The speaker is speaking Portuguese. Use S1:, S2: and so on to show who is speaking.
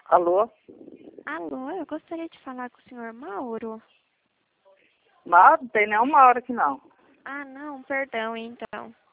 S1: Alô?
S2: Alô, eu gostaria de falar com o senhor Mauro.
S1: Mauro, não tem nenhuma hora aqui não.
S2: Ah, não, perdão, então.